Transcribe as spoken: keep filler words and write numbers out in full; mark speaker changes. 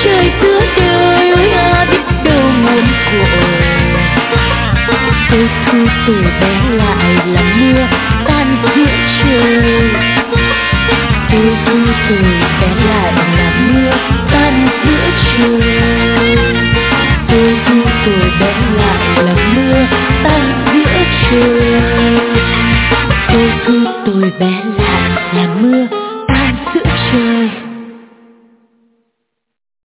Speaker 1: trời giữa đời ôi à biết đâu nguồn cội. Tôi thu tuổi bé lại là mưa tan giữa trời. Tôi thu tuổi bé lại là mưa tan giữa trời. Tôi thu tuổi bé lại là mưa tan giữa trời. Tôi thu tuổi bé lại